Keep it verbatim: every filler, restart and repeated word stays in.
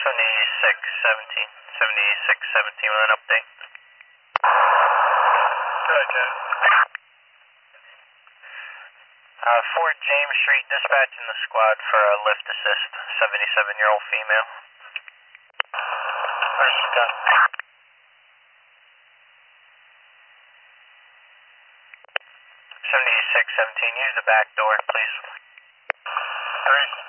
seventy-six seventeen. seventy-six seventeen with an update. Good, Jen. Uh, Fort James Street, dispatching the squad for a lift assist, seventy-seven-year-old female. Where's she gun? seventy-six seventeen, use the back door, please. Three.